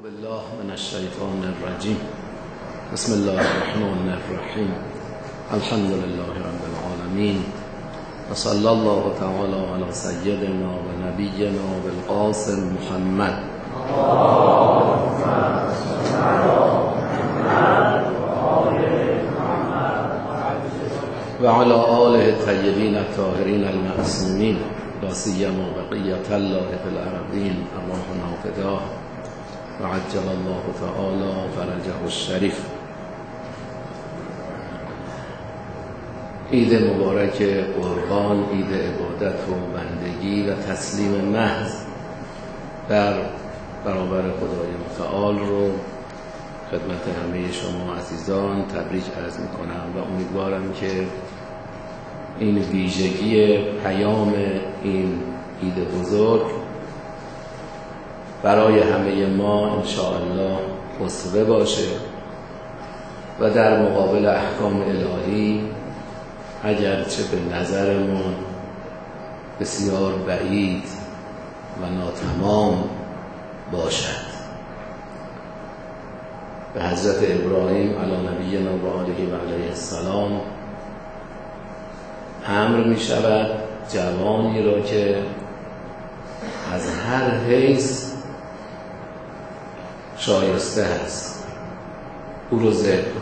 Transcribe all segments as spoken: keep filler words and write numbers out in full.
بالله من الشیطان الرجیم. بسم الله الرحمن الرحیم. الحمد لله رب العالمین و صلی الله تعالی علی سیدنا و نبینا بالقاسم محمد و علی آله الطیبین الطاهرین المعصومین لا سیما بقیة الله فی الارضین ارواحنا فداه و عجل الله تعالی فرجه الشریف. عید مبارک قربان، عید عبادت و بندگی و تسلیم محض در برابر خدای متعال رو خدمت همه شما عزیزان تبریک عرض میکنم و امیدوارم که این ویژگی پیام این عید بزرگ برای همه ما انشاءالله اسوه باشه و در مقابل احکام الهی اگرچه به نظرمون بسیار بعید و ناتمام باشد. به حضرت ابراهیم علی نبینا و آله و علیه السلام امر می شود جوانی را که از هر حیث شایسته هست او رو ذکر کن.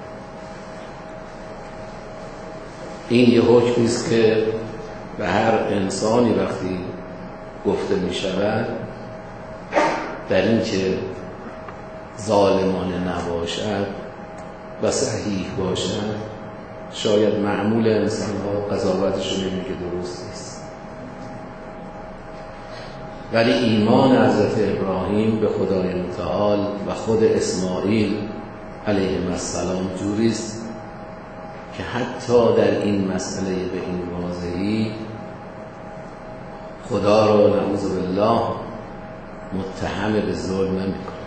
این یه حکمی است که به هر انسانی وقتی گفته می شود در این که ظالمانه نباشد و صحیح باشد، شاید معمول انسان ها قضاوتشون اینه که درست نیست، ولی ایمان حضرت ابراهیم به خدای متعال و خود اسماعیل علیه السلام جوریست که حتی در این مسئله به این واضحی خدا را نعوذ بالله متهم به ظلم نمی‌کنه،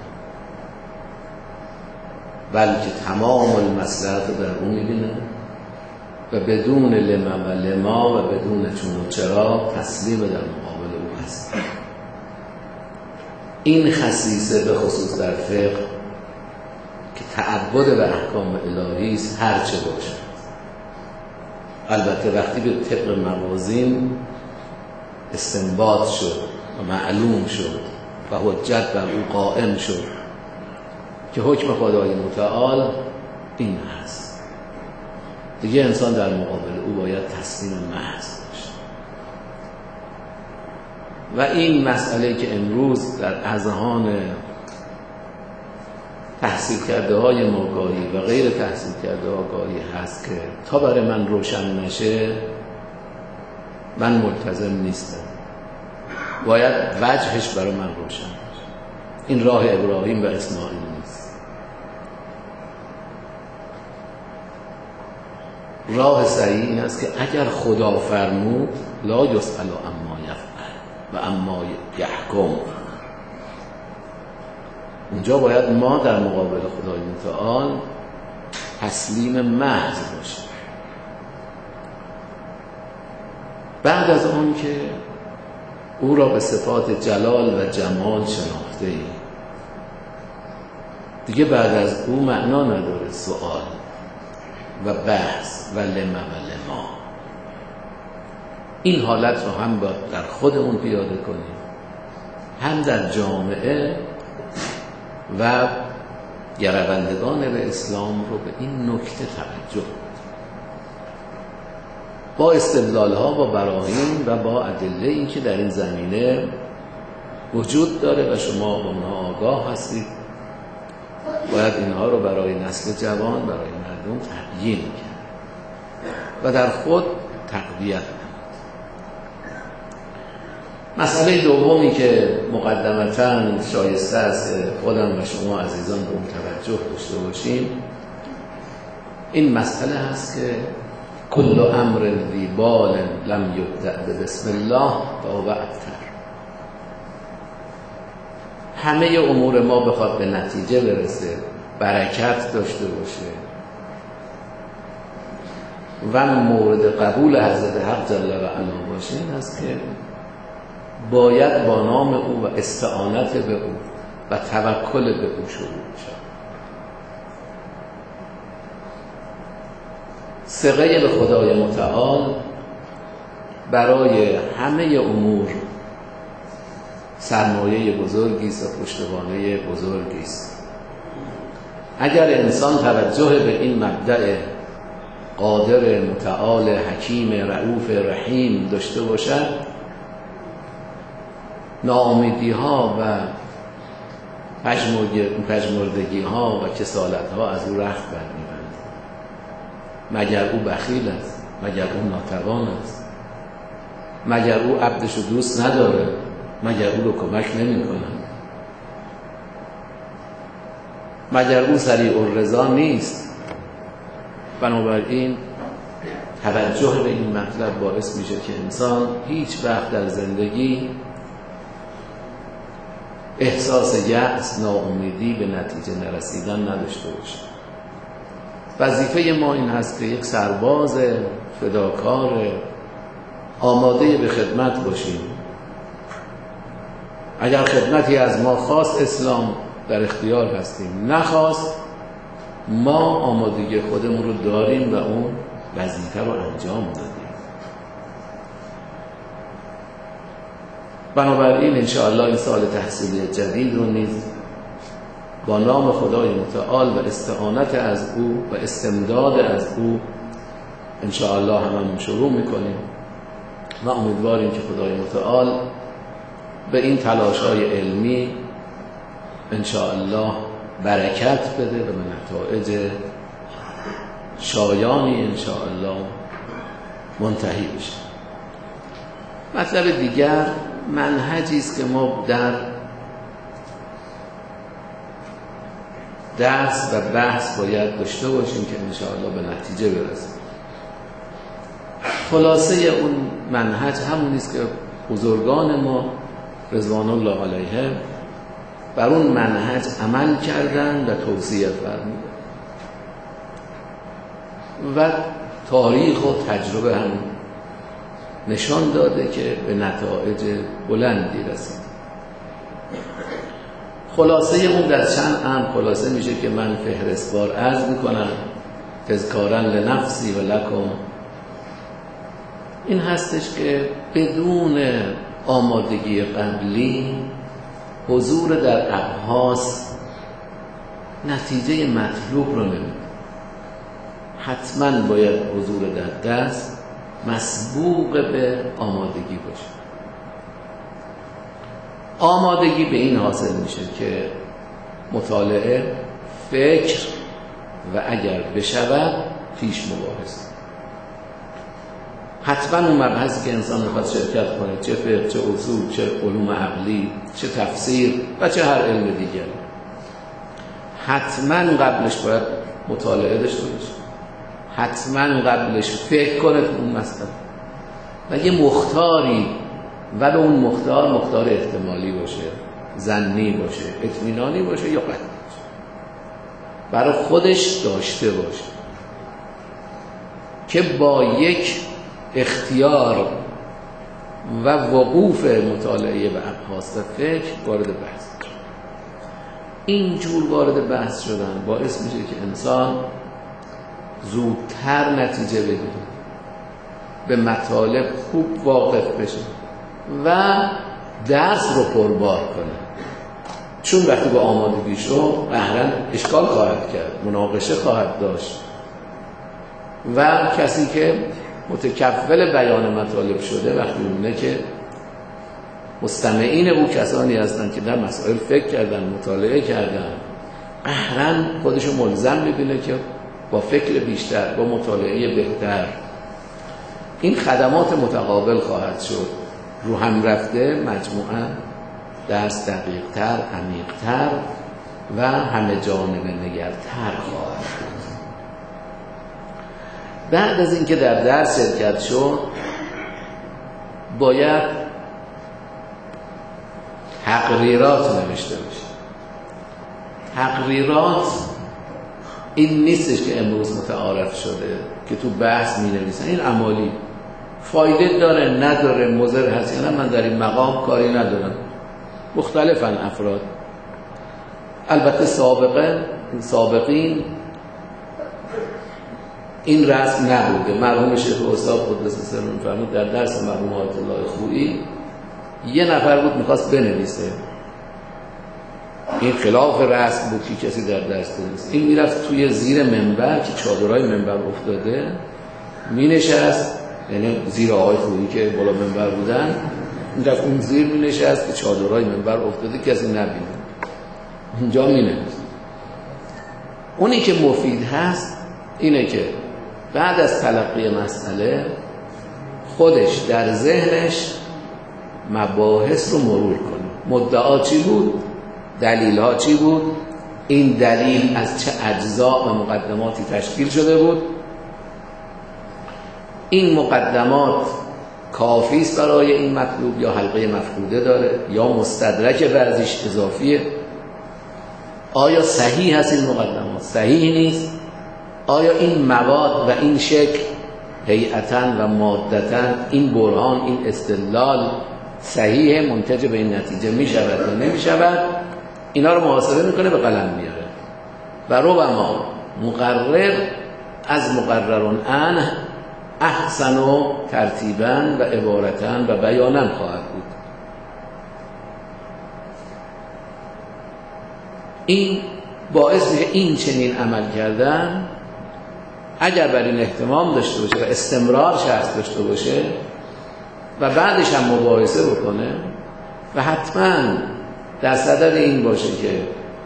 بلکه تمام المصلحت در اون می‌بینه و بدون لما و لما و بدون چون و چرا تسلیم در مقابل او هست. این خصیصه به خصوص در فقه که تعبد به احکام الهی است هر چه باشد. البته وقتی به طبق موازین استنباط شد و معلوم شد و حجت بر او قائم شد که حکم خدای متعال این هست، دیگه انسان در مقابل او باید تسلیم محض باشه. و این مسئله که امروز در اذهان تحصیل کرده های ما گاهی و غیر تحصیل کرده ها گاهی هست که تا برای من روشن نشه من ملتزم نیستم، باید وجهش برای من روشن باشه. این راه ابراهیم و اسماعیل نیست. راه صحیح این است که اگر خدا فرمود لا یسأل عما یفعل و عما یحکم، اونجا باید ما در مقابل خدای متعال تسلیم محض باشیم. بعد از اون که او را به صفات جلال و جمال شناخته ای، دیگه بعد از او معنا نداره سوال و بحث و لما و لما. این حالت رو هم باید در خودمون پیاده کنیم، هم در جامعه و گروندگان به اسلام رو به این نکته توجه با استدلال ها، با براهین و با ادله این که در این زمینه وجود داره و شما با اونها آگاه هستید، باید اینها رو برای نسل جوان، برای مردم تبیین کرد و در خود تقویت. مسئله دومی که مقدمتاً شایسته است خودم و شما عزیزان به اون توجه داشته باشیم این مسئله هست که کل امر ذی بال لم یبدأ بسم الله فهو ابتر. همه امور ما بخواد به نتیجه برسه، برکت داشته باشه و مورد قبول حضرت حق جل و علا باشه، این است که باید با نام او و استعانت به او و توکل به او شروع میشه. ثقه به خدای متعال برای همه امور سرمایه بزرگی است و پشتوانه بزرگی است. اگر انسان توجه به این مبدأ قادر، متعال، حکیم، رؤوف، رحیم داشته باشد، ناامیدی ها و پژمردگی ها و کسالت ها از او رخت برمی‌بندد. مگر او بخیل است؟ مگر او ناتوان است؟ مگر او عبدش رو دوست نداره؟ مگر او رو کمک نمی کند؟ مگر او سریع الرضا نیست؟ بنابراین توجه به این مطلب باعث میشه که انسان هیچ وقت در زندگی احساس یأس، ناامیدی، به نتیجه نرسیدن نداشته باشه. وظیفه ما این هست که یک سرباز فداکار آماده به خدمت باشیم. اگر خدمتی از ما خواست اسلام، در اختیار هستیم، نخواست ما آمادگی خودمون رو داریم و اون وظیفه رو انجام دادیم. بنابراین انشاءالله این سال تحصیلی جدید رو نیز با نام خدای متعال و استعانت از او و استمداد از او انشاءالله هممون شروع میکنیم و امیدواریم که خدای متعال به این تلاش‌های علمی انشاءالله برکت بده و به نتایج شایانی انشاءالله منتهی بشه. مطلب دیگر منهجی است که ما در درس و بحث باید داشته باشیم که انشاءالله به نتیجه برسیم. خلاصه اون منهج همون است که بزرگان ما رضوان الله علیهم بر اون منهج عمل کردن و توصیه فرمودن و تاریخ و تجربه هم نشان داده که به نتایج بلندی رسید. خلاصه اون در چند امر خلاصه میشه که من فهرستوار عرض میکنم تذکارا لنفسی و لکم. این هستش که بدون آمادگی قبلی حضور در ابحاث نتیجه مطلوب رو نمیده. حتما باید حضور در دست مسبوق به آمادگی باشه. آمادگی به این حاصل میشه که مطالعه، فکر و اگر بشود پیش مباحث. حتما اون مبحثی که انسان میخواد شرکت کنه، چه فقه، چه اصول، چه علوم عقلی، چه تفسیر و چه هر علم دیگر، حتما قبلش باید مطالعه داشته باشه. حتما قبلش فکر کنه تو اون مسئله و یه مختاری و به اون مختار مختار احتمالی باشه، ظنی باشه، اطمینانی باشه یا قطعی باشه، برای خودش داشته باشه که با یک اختیار و وقوف مطالعه و ابحاث و فکر وارد بحث شد. اینجور وارد بحث شدن باعث میشه که انسان زودتر نتیجه بگیره، به مطالب خوب واقف بشه و درس رو پربار کنه. چون وقتی با آمادگیش رو قهرن اشکال خواهد کرد، مناقشه خواهد داشت و کسی که متکفل بیان مطالب شده وقتی می‌بینه که مستمعین او کسانی هستند که در مسائل فکر کردن، مطالعه کردن، قهرن خودشو ملزم می‌بینه که با فکر بیشتر، با مطالعه بهتر این خدمات متقابل خواهد شد. رو هم رفته مجموعاً درس دقیق‌تر، عمیق‌تر و همه جانبه نگرتر خواهد شد. بعد از اینکه در درس شرکت شد باید تقریرات نوشته بشه. تقریرات این نیستش که امروز متعارف شده که تو بحث می نویسن. این عملی فایده داره نداره، مضر هست یا نه، من در این مقام کاری ندارم. مختلفن افراد. البته سابقه این سابقین این رسم نبوده. مرحوم شیخ استاد قدس سرشون فرمود در درس مرحوم آیت الله خویی یه نفر بود میخواست بنویسه، این خلاف رسم بود که کسی در درس بنویسه. این میرفت توی زیر منبر که چادرهای منبر افتاده مینشست، یعنی زیر آقای خویی که بالا منبر بودن، میرفت اون زیر مینشست که چادرهای منبر افتاده کسی نبینه، اونجا مینویسه. اونی که مفید هست اینه که بعد از تلقی مسئله خودش در ذهنش مباحث رو مرور کنه. مدعا چی بود؟ دلیل ها چی بود؟ این دلیل از چه اجزا و مقدماتی تشکیل شده بود؟ این مقدمات کافی است برای این مطلوب یا حلقه مفقوده داره یا مستدرک بعضیش اضافیه؟ آیا صحیح هست این مقدمات؟ صحیح نیست؟ آیا این مواد و این شکل هیئتاً و مادتاً این برهان این استدلال صحیح منتج به این نتیجه می شود یا نمی شود؟ اینا رو محاسبه میکنه، به قلم میاره و ربما مقرر از مقررون عنه احسن و ترتیباً و عبارتاً و بیاناً خواهد بود. این باعث میشه این چنین عمل کردن اگر بر این اهتمام داشته باشه و استمرار شخص داشته باشه و بعدش هم مباحثه بکنه و حتما در صدد این باشه که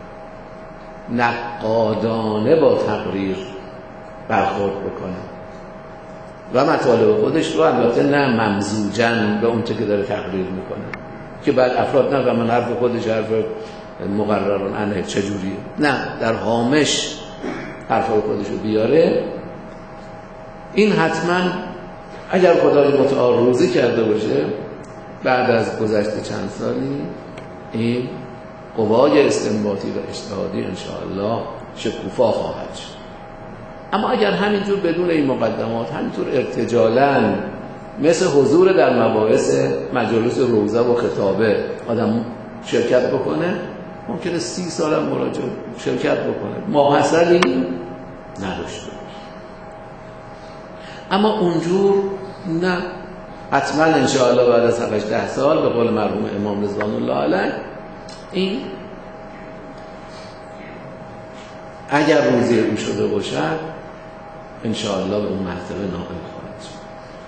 نقادانه با تقریر برخورد بکنه و مطالب خودش رو البته نه ممزوجن به اون چه که داره تقریر میکنه که بعد افراد نه و من حرف خودش حرف مقرران عنه چجوریه، نه، در هامش حرفای خودش رو بیاره. این حتما اگر خدای متعال روزی کرده باشه بعد از گذشت چند سالی این قوای استنباطی و اجتهادی انشاءالله شکوفا خواهد شد. اما اگر همینجور بدون این مقدمات همینطور ارتجالاً مثل حضور در مباحث مجالس روزه و خطابه آدم شرکت بکنه ممکنه سی سال هم مراجعه شرکت بکنه ماحصلی نداشته باشه. اما اونجور نه، حتما انشاءالله بعد از هفت ده سال به قول مرحوم امام رضوان الله علیه این اگر روزی او شده باشد انشاءالله به اون مرتبه نائل خواهد شد.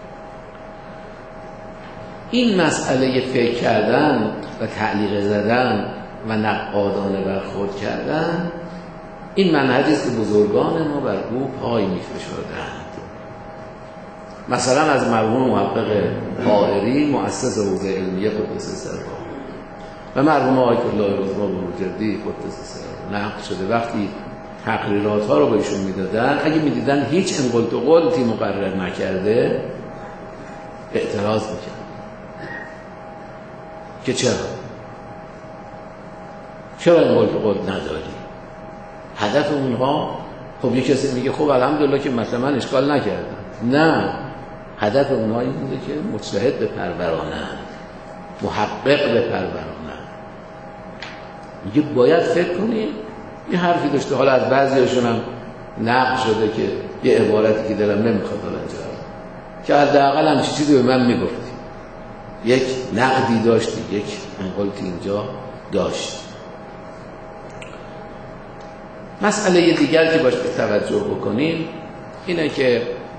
این مسئله فکر کردن و تعلیق زدن و نقادانه برخورد کردن این منهجی است که بزرگان ما بر او پای می‌فشردند. مثلا از مرحوم محقق حائری مؤسس حوزه علمیه قدس سره و مرحوم آیت الله رضا بروجردی قدس سره نقل شده وقتی تقریرات ها رو به ایشون میدادن اگه میدیدن هیچ انقلت و قلتی مقرر نکرده اعتراض میکرد که چرا چرا انقلت و قلت نداری؟ هدف اونها خب یه کسی میگه خب الحمدلله که مثلا من اشکال نکردم. نه، هدف اونها این بوده که مجتهد به پرورانند، محقق به پرورانند. میگه باید فکر کنیم. یه حرفی داشته حالا از بعضیاشون هم نقل شده که یه عبارتی که دلم نمیخواد حالا اینجا که حداقل هم چیزی به من میگفتی، یک نقدی داشتی، یک انقلتی اینجا داشت. مسئله دیگر که باید توجه بکنیم اینه که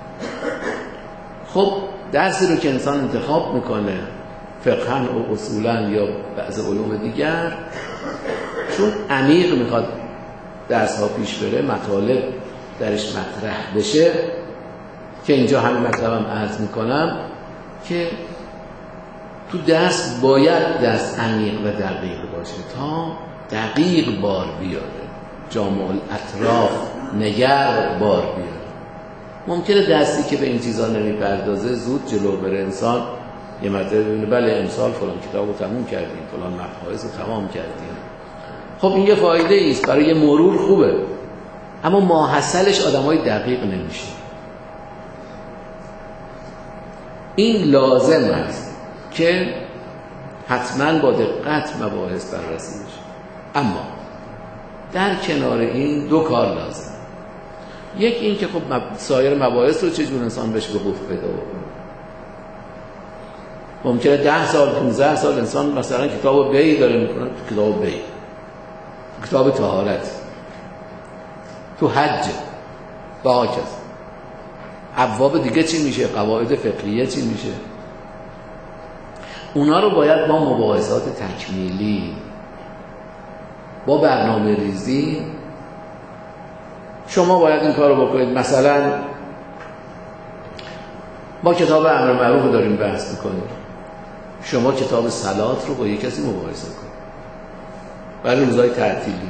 خب درسی رو که انسان انتخاب میکنه فقها و اصولا یا بعض علوم دیگر چون عمیق میخواد درس ها پیش بره مطالب درش مطرح بشه که اینجا همین مطلبم عرض میکنم که تو درس باید درس عمیق و دقیق باشه تا دقیق بار بیاره، جامع الاطراف نگر بار بیاره. ممکنه درسی که به این چیزا نمیپردازه زود جلو بره انسان یه مرتبه ببینه بله امسال فلان کتابو تموم کردیم، فلان مباحث رو تمام کردیم. خب این یه فایده ایست، برای یه مرور خوبه، اما ماحصلش آدمای دقیق نمیشه. این لازم است که حتما با دقت مباحث بررسی بشه. اما در کنار این دو کار لازم. یک این که خب سایر مباحث رو چجور انسان بهش به گفت پیدا بکنه. ممکنه ده سال پونزده سال انسان مثلا کتاب بی داره میکنه، کتاب بی، کتاب طهارت، تو حج با هاکذا. ابواب دیگه چی میشه؟ قواعد فقهیه چی میشه؟ اونا رو باید با مباحثات تکمیلی، با برنامه ریزی شما باید این کار رو بکنید. مثلا ما کتاب امر معروف داریم بحث میکنیم، شما کتاب صلات رو با یک کسی مباحثه کنید برای روزهای تعطیلی.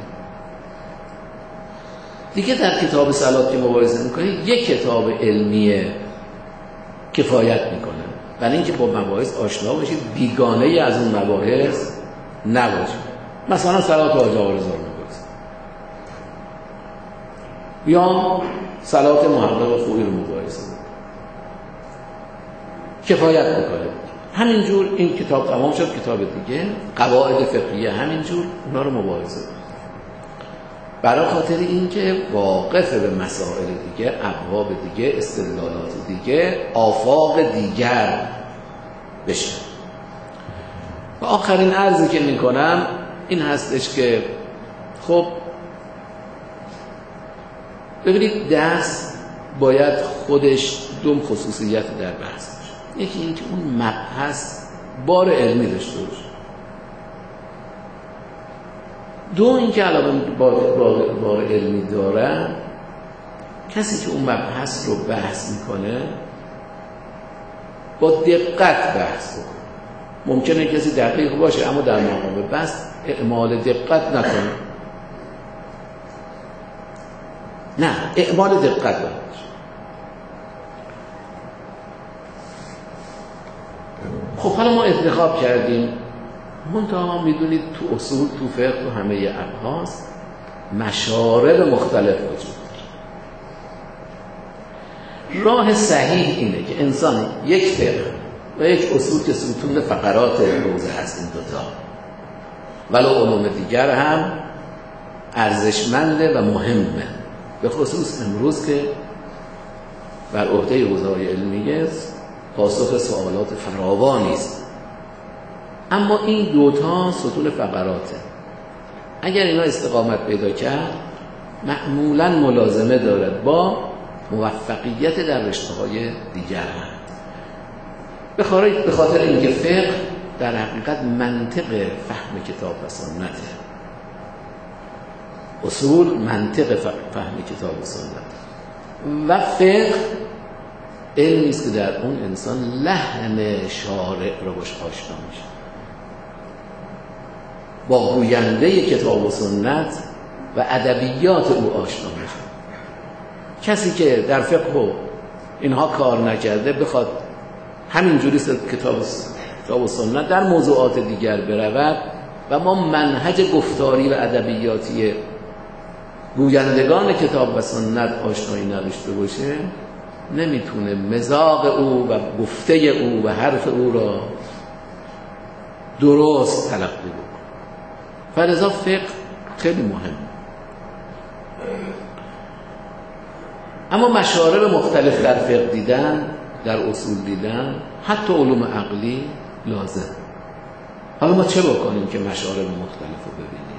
دیگه در کتاب صلات که مباحثه میکنید یک کتاب علمیه کفایت میکنه برای اینکه با مباحث آشنا بشید، بیگانه از اون مباحث نباشید. مثلا صلات حاج آقا رضا مباحثه یا صلات محقق خویی رو مباحثه کفایت میکنه. همینجور این کتاب تمام شد، کتاب دیگه قواعد فقهیه همینجور اونا رو مباحثه برای خاطر اینکه واقف به مسائل دیگه، ابواب دیگه، استدلالات دیگه، آفاق دیگر بشه. و آخرین عرضی که میکنم این هستش که خب ببینید درس باید خودش دو خصوصیت در بحث باشه. یکی اینکه اون مبحث بار علمی داشته باشه. دو اینکه علاوه بار, بار, بار علمی داره، کسی که اون مبحث رو بحث میکنه با دقت بحث بکنه. ممکنه کسی دقیق باشه اما در مقام بحث اعمال دقت نکنه. نه، اعمال دقت باشه. خب حالا ما انتخاب کردیم، منتها میدونید تو اصول، تو فقه، تو همه ابحاث مشارب مختلف وجود داره. راه صحیح اینه که انسان یک فقه و یک اصول که ستون فقرات روزه هست، این دوتا ولو علوم دیگر هم ارزشمنده و مهمه، به خصوص امروز که بر عهده حوزه‌های علمیه پاسخ سوالات فراوانی است. اما این دوتا ستون فقراته، اگر اینا استقامت پیدا کرد معمولاً ملازمه دارد با موفقیت در رشته‌های دیگر هم. به خاطر اینکه فقه در حقیقت منطق فهم کتاب و سنته، اصول منطق فهم کتاب و سنت، و فقه علمی است که در اون انسان لحن شارع رو باش آشنا میشه، با گوینده کتاب و سنت و ادبیات او آشنا میشه. کسی که در فقه و اینها کار نکرده بخواد همینجوری کتاب کتاب و سنت در موضوعات دیگر برود و ما منهج گفتاری و ادبیاتی گویندگان کتاب و سنت آشنایی نداشته باشه، نمیتونه مذاق او و گفته او و حرف او را درست تلقی بکنه. فلذا فقه خیلی مهم. اما مشارب مختلف در فقه دیدن، در اصول دیدن، حتی علوم عقلی لازم. حالا ما چه بکنیم که مشارب مختلف رو ببینیم؟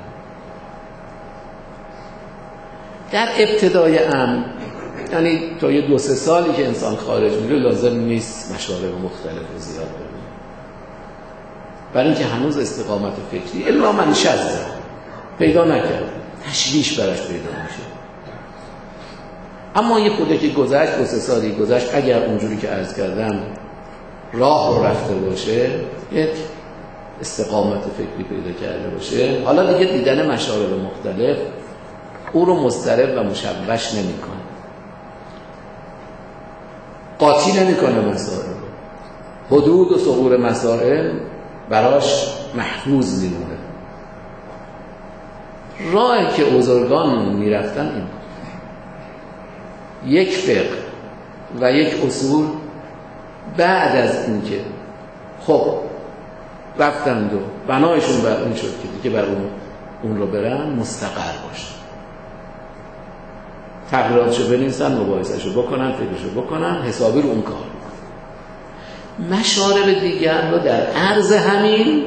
در ابتدای امر، یعنی تا یه دو سه سالی که انسان خارج میره لازم نیست مشارب مختلف رو زیاد ببینیم، برای اینکه هنوز استقامت فکری الا من شذ پیدا نکرد، تشویش براش پیدا میشه. اما یه خوده که گذشت، دو سه سالی گذشت، اگر اونجوری که عرض کردم راه رو رفته باشه، یک استقامت فکری پیدا کرده باشه، حالا دیگه دیدن مشارب مختلف او رو مضطرب و مشوش نمی‌کنه، قاطی نمی‌کنه مسائل، حدود و ثغور مسائل براش محفوظ میمونه. راهی که بزرگان میرفتن این بود: یک فقه و یک اصول بعد از اینکه خب رفتند و بنایشون بر اون شد که دیگه بر اون اون رو برن مستقر باشن، تغییراتشو بنویسن، مباحثشو بکنن، فکرشو بکنن، حسابی رو اون کار بکنن. مشارب دیگر رو در عرض همین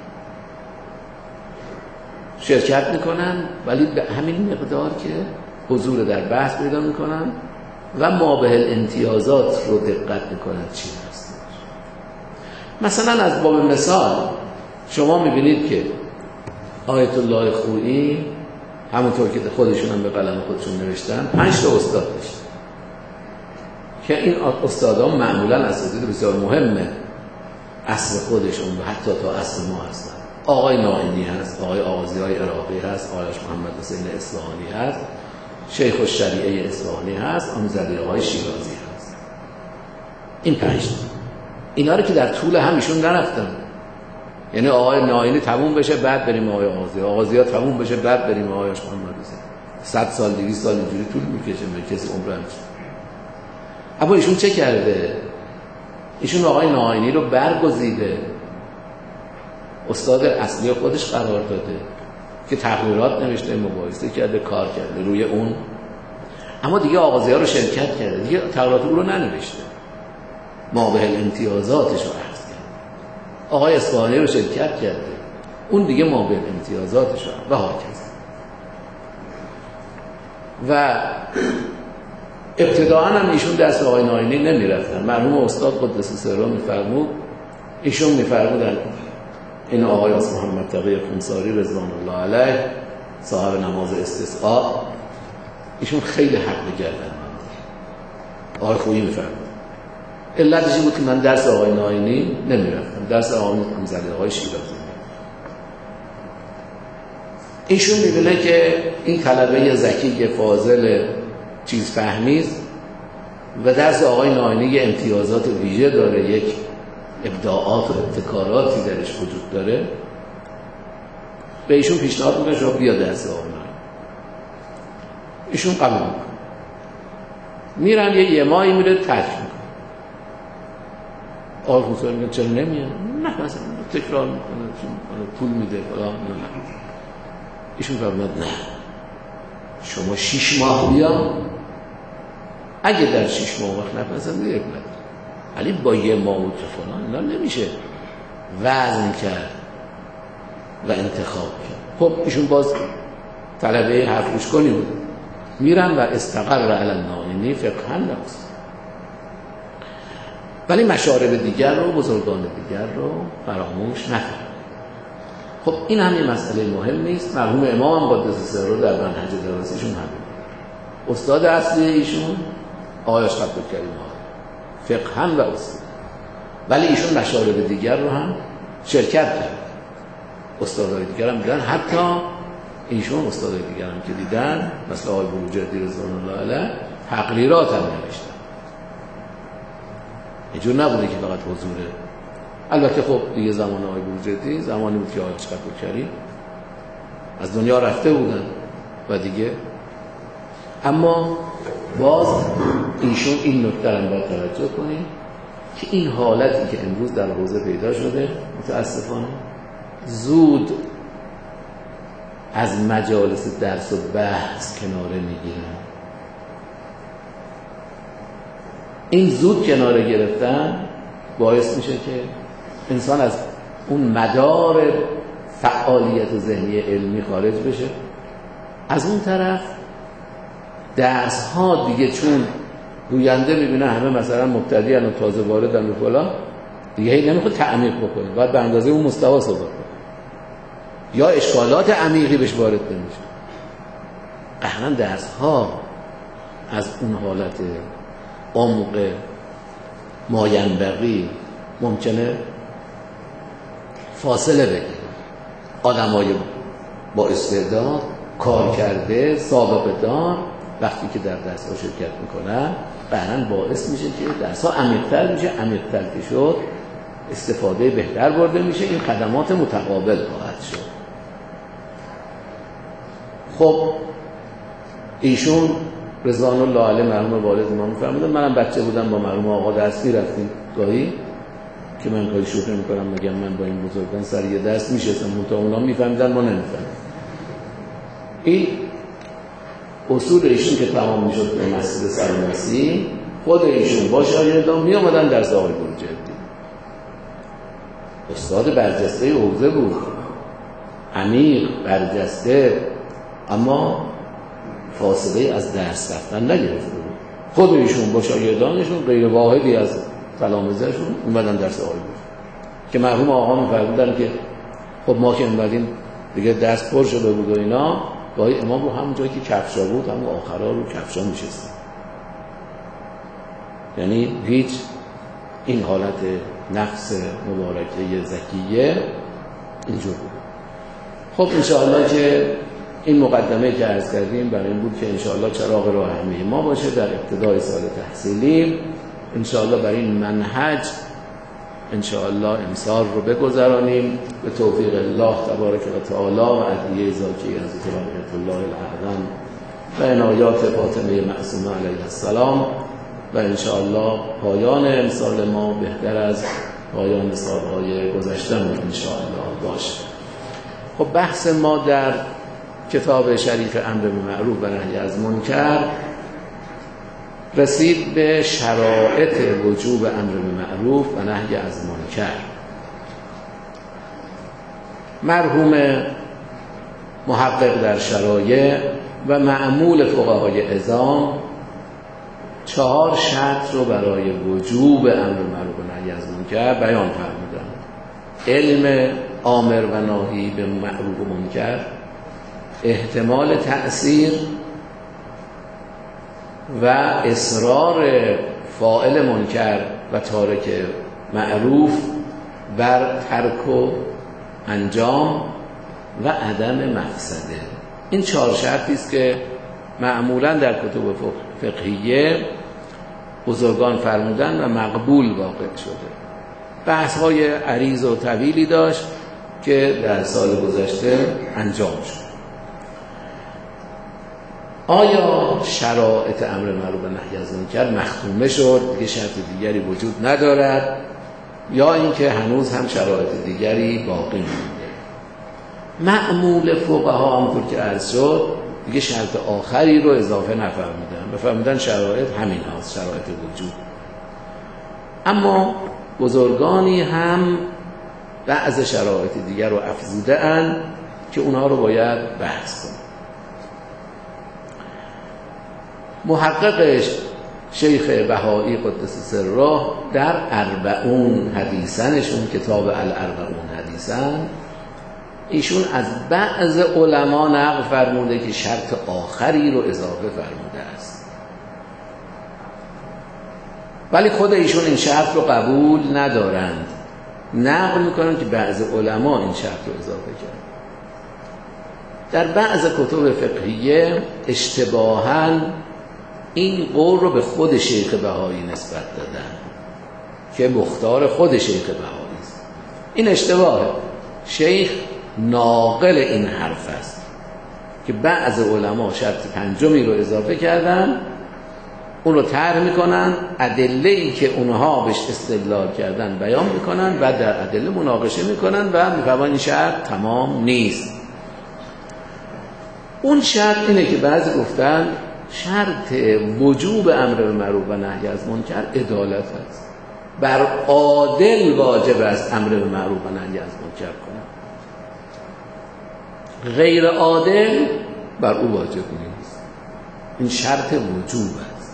شرکت میکنن، ولی به همین مقدار که حضور در بحث پیدا میکنن و ما به الامتیازات رو دقت میکنن چی هست. مثلا از باب مثال شما میبینید که آیت الله خویی همونطور که خودشون هم به قلم خودشون نوشتن پنج تا استاد داشت که این استادان معمولا اساتید بسیار مهمه اصل خودشون و حتی تا اصل ما هستن. آقای ناینی هست، آقای آغازی‌های عراقی هست، آقای محمد حسین اصفهانی هست، شیخ الشریعه اصفهانی هست، آموزاده آقای شیرازی هست. این پنج تا اینا رو که در طول همیشون نرفتن، یعنی آقای ناینی تموم بشه بعد بریم آقای آغازی، آغازی ها تموم بشه بعد بریم آقای محمد حسین. صد سال دویست سال اینجوری طول میکشه به کسی عمر نمیشه. اما ایشون چه کرده؟ ایشون آقای ناینی رو برگزیده، استاد اصلی خودش قرار داده که تقریرات نوشته، مباحثه کرده، کار کرده روی اون. اما دیگه آغازی ها رو شرکت کرده، دیگه تقریرات او رو ننوشته، ما به امتیازاتش رو عرض کرده. آقای اصفهانی رو شرکت کرده، اون دیگه ما به امتیازاتش رو و ها کرده. و ابتداءً هم ایشون دست آقای ناینی نمیرفتن. مرحوم استاد قدس سره میفرمود، ایشون میفرمودن این آقای محمد تقی خونساری رضوان الله علیه صاحب نماز استسقا، ایشون خیلی حق گردن آقای خویی میفرمود. علتش این بود که من درس آقای ناینی نمیرفتم، درس آقای آموزاده آقای شیرازی. ایشون میبینه که این طلبه ذکی فاضل چیز فهمیز و درس آقای ناینی امتیازات ویژه داره، یک ابداعات و ابتکاراتی درش وجود داره، به ایشون پیشنهاد میکنه شما بیا درس آقای ناینی. ایشون قبول میکنه، میرن یه یه ماهی میره ترک میکنه. آقای خونساری میگه چرا نمیاد؟ نه مثلا تکرار میکنه، پول میده فلان. نه ایشون فرمود نه، شما شیش ماه بیا، اگه در شیش ماه وقت نپسند دیگه نداره، ولی با یه ماه و فلان اینا نمیشه وزن کرد و انتخاب کرد. خب ایشون باز طلبه حرف گوش کنی بود، میرن و استقر علی الناینی فقها نوست. ولی مشارب دیگر رو، بزرگان دیگر رو فراموش نکنید. خب این هم یه مسئله مهم نیست. مرحوم امام هم قدس سره در منهج دراسیشون همین، استاد اصلی ایشون آقای اشرف عبدالکریم فقها و اصول، ولی ایشون مشارب دیگر رو هم شرکت کرد. استادای دیگر هم دیدن، حتی ایشون استادای دیگر هم که دیدن مثل آقای بروجردی رضوان الله علیه تقریرات هم نوشتن. اینجور نبوده که فقط حضوره. البته خب دیگه زمان آقای بروجردی زمانی بود که آقای اشرف عبدالکریم از دنیا رفته بودن و دیگه، اما باز ایشون این نکته رو باید توجه کنیم که این حالتی که امروز در حوزه پیدا شده متاسفانه زود از مجالس درس و بحث کناره میگیرن. این زود کناره گرفتن باعث میشه که انسان از اون مدار فعالیت ذهنی علمی خارج بشه. از اون طرف درس ها دیگه چون گوینده میبینه همه مثلا مبتدی ان و تازه واردن و فلان، دیگه هی نمیخواد تعمیق بکنه، باید به اندازه اون مستوا صحبت کنه یا اشکالات عمیقی بهش وارد نمیشه. قهرن درس ها از اون حالت عمق ماینبغی ممکنه فاصله بگیره. آدمای با استعداد، کار کرده، سابقه دار وقتی که در درس ها شرکت میکنن قهرن باعث میشه که درس ها عمیق‌تر میشه. عمیق‌تر که شد استفاده بهتر برده میشه، این خدمات متقابل خواهد شد. خب ایشون رضوان الله علیه مرحوم والد ما میفرمودن، منم بچه بودم با مرحوم آقا درس میرفتیم گاهی که من گاهی شوخی میکنم میگم من با این بزرگان سر یه درس میشستم، منتها اونا میفهمیدن ما نمیفهمیدیم. این اصول ایشون که تمام میشد به مسجد سلمسی، خود ایشون با شاگردان می آمدن درس آقای بروجردی. استاد برجسته حوزه بود، عمیق، برجسته، اما فاصله از درس رفتن نگرفته بود. خود ایشون با شاگردانشون غیر واحدی از تلامذه‌شون اومدن درس آقای بروجردی که مرحوم آقا می‌فرمودن که خب ما که اومدیم دیگه درس پر شده بود و اینا، گاهی امام رو همون جایی که کفشا بود همون آخرا رو کفشا میشستیم. یعنی هیچ این حالت نفس مبارکه زکیه اینجور بود. خب انشاءالله که این مقدمه که عرض کردیم برای این بود که انشاءالله چراغ راه همه ما باشه در ابتدای سال تحصیلی. انشاءالله برای این منهج انشاءالله امسال رو بگذرانیم به توفیق الله تبارک و تعالی و عطیه ذاتی حضرت رحمت الله الاعظم و عنایات فاطمه معصومه علیها السلام و انشاءالله پایان امسال ما بهتر از پایان سالهای گذشته‌مون انشاءالله باشه. خب بحث ما در کتاب شریف امر بالمعروف و نهی از منکر رسید به شرایط وجوب امر بالمعروف و نهی از منکر. مرحوم محقق در شرایع و معمول فقهای عظام چهار شرط رو برای وجوب امر بالمعروف و نهی از منکر بیان فرمودند. علم آمر و ناهی به معروف و منکر، احتمال تأثیر و اصرار فاعل منکر و تارک معروف بر ترک و انجام و عدم مفسده. این چهار شرطی است که معمولا در کتب فقهیه بزرگان فرمودن و مقبول واقع شده. بحث های عریض و طویلی داشت که در سال گذشته انجام شد. آیا شرایط امر معروف و نهی از منکر مختومه شد دیگه شرط دیگری وجود ندارد، یا اینکه هنوز هم شرایط دیگری باقی مونده؟ معمول فقها همونطور که عرض شد دیگه شرط آخری رو اضافه نفرمودن، بفرمودن شرایط همین هاست، شرایط وجود. اما بزرگانی هم بعض شرایط دیگر رو افزوده اند که اونها رو باید بحث کنیم. محققش شیخ بهایی قدس سره در اربعون حدیثنشون، کتاب الاربعون حدیثن، ایشون از بعض علما نقل فرموده که شرط آخری رو اضافه فرموده است، ولی خود ایشون این شرط رو قبول ندارند. نقل میکنن که بعض علما این شرط رو اضافه کرد. در بعض کتب فقهیه اشتباهاً این قول رو به خود شیخ بهایی نسبت دادن که مختار خود شیخ بهایی است. این اشتباهه. شیخ ناقل این حرف است که بعض علما شرط پنجمی رو اضافه کردن، اون رو طرح میکنن، ادله‌ای که اونها بهش استدلال کردن بیان میکنن و در ادله مناقشه میکنن و میفهمن این شرط تمام نیست. اون شرط اینه که بعضی گفتن شرط وجوب امر بالمعروف و نهی از منکر عدالت است. بر عادل واجب است امر بالمعروف و نهی از منکر کنه، غیر عادل بر او واجب نیست. این شرط وجوب است.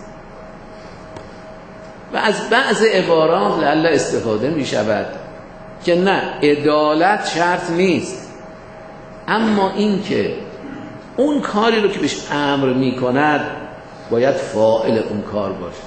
و از بعض عبارات لعل استفاده می شود که نه، عدالت شرط نیست، اما این که اون کاری رو که بهش امر می کند باید فاعل اون کار باشه،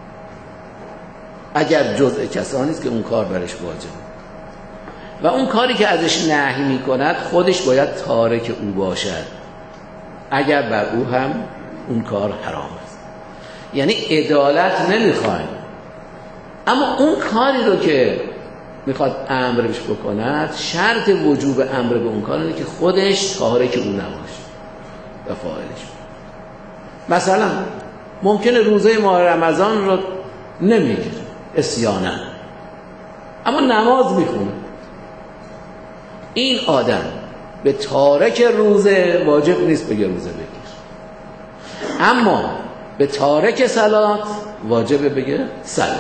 اگر جزء کسانی است که اون کار برش واجبه، و اون کاری که ازش نهی می کند خودش باید تارک او باشد، اگر بر او هم اون کار حرام است. یعنی عدالت نمیخوایم، اما اون کاری رو که میخواد امرش بکند شرط وجوب امر به اون کار اینه که خودش تارک او نباشه و فاعلش. مثلا ممکنه روزه ماه رمضان رو نمیگیره عصیاناً، اما نماز میخونه. این آدم به تارک روزه واجب نیست بگه روزه بگیر، اما به تارک صلات واجب بگه صلات.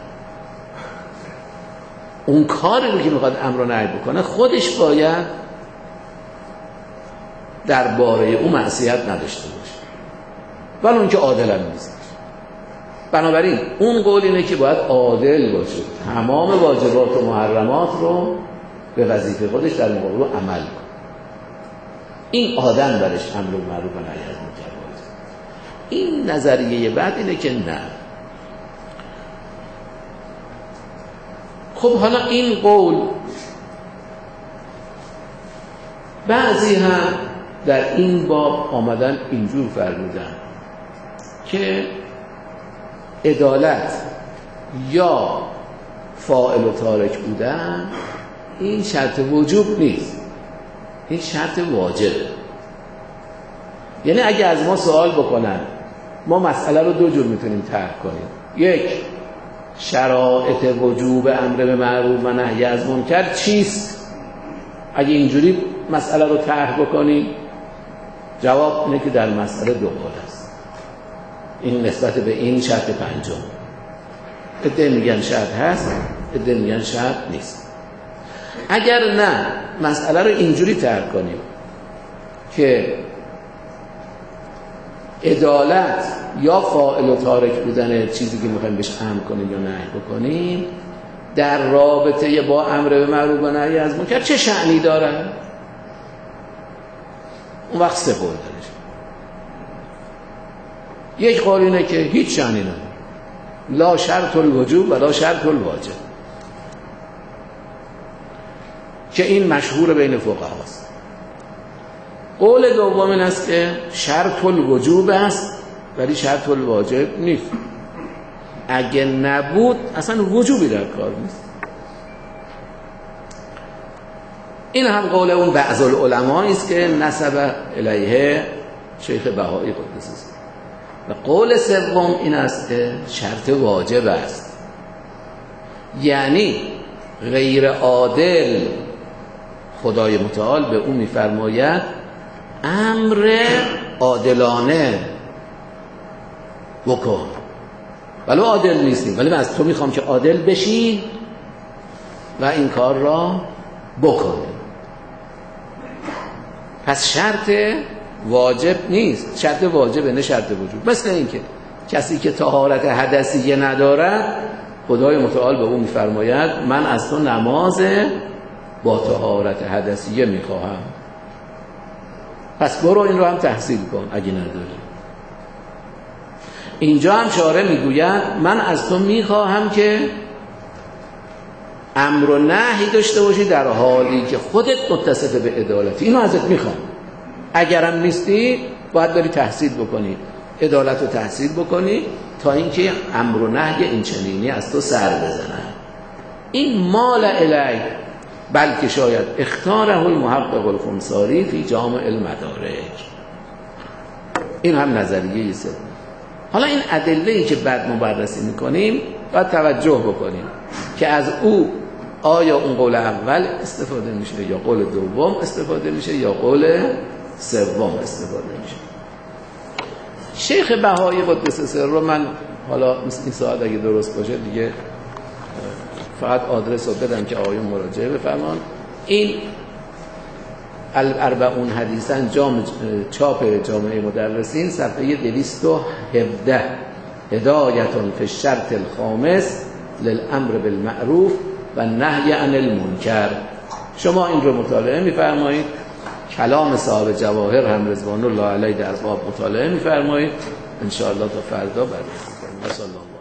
اون کاری رو که میخواد امر و نهی بکنه خودش باید درباره اون معصیت نداشته باشه، ولی اون که عادل هم نیست. بنابراین اون قول اینه که باید عادل باشه، تمام واجبات و محرمات رو به وظیفه خودش در مقابل عمل کنه. این آدم برش امر معروف و نهی از منکر باشه. این نظریه بعد اینه که نه. خب حالا این قول بعضی هم در این باب آمدن اینجور فرمودن که عدالت یا فاعل و تارک بودن این شرط وجوب نیست، این شرط واجب. یعنی اگه از ما سوال بکنن ما مسئله رو دو جور میتونیم طرح کنیم. یک، شرایط وجوب امر به معروف و نهی از منکر چیست؟ اگه اینجوری مسئله رو طرح بکنیم جواب اینه که در مسئله دو قول است. این نسبت به این شرط پنجم. عده میگن شرط هست، عده میگن شرط نیست. اگر نه مسئله رو اینجوری طرح کنیم که عدالت یا فاعل و تارک بودن چیزی که میخوایم بهش امر کنیم یا نهی بکنیم در رابطه با امر به معروف و نهی از منکر چه شأنی داره؟ اون وقت سه قول داره. یک قول اینه که هیچ شأنی نداره، لا شرط الوجوب و لا شرط الواجب، که این مشهور بین فقهاست. قول دوم این است که شرط الوجوب است ولی شرط الواجب نیست. اگه نبود اصلا وجوبی در کار نیست. این هم قول اون بعض العلماء است که نسب الیه شیخ بهایی قدس است. و قول سوم این است که شرط واجب است، یعنی غیر عادل خدای متعال به اون میفرماید امر عادلانه بکن، ولی عادل نیستی، ولی من از تو میخوام که عادل بشی و این کار را بکن. پس شرط واجب نیست، شرط واجبه نه شرط وجوب. مثل این که کسی که طهارت حدثیه ندارد خدای متعال به اون میفرماید من از تو نماز با طهارت حدثیه میخواهم، پس برو این رو هم تحصیل کن اگه نداری. اینجا هم شارع میگوید من از تو میخواهم که امر و نهی داشته باشی در حالی که خودت متصف به عدالتی. اینو ازت میخوام، اگرم نیستی باید داری تحصیل بکنی، عدالت رو تحصیل بکنی تا اینکه امر و نهی این چنینی از تو سر بزنن. این مال الی بلکه شاید اختاره المحقق الخمساری فی جامع المدارک. این هم نظریه سوم. حالا این ادله‌ای که بعد ما بررسی میکنیم باید توجه بکنیم که از او آیا اون قول اول استفاده میشه یا قول دوم استفاده میشه یا قول سوم استفاده میشه. شیخ بهایی قدس سر رو من حالا این ساعت اگه درست باشه دیگه فقط آدرس رو بدم که آقایون مراجعه بفرمان. این الاربعون حدیثاً جام چاپ جامعه مدرسین صفحه دویست و هفده هدایتون فی الشرط الخامس للامر بالمعروف و نهی عن المنکر. شما این رو مطالعه می‌فرمایید، کلام صاحب جواهر هم رضوان الله علیه در باب مطالعه می‌فرمایید، ان شاء الله تا فردا بررسی کنیم.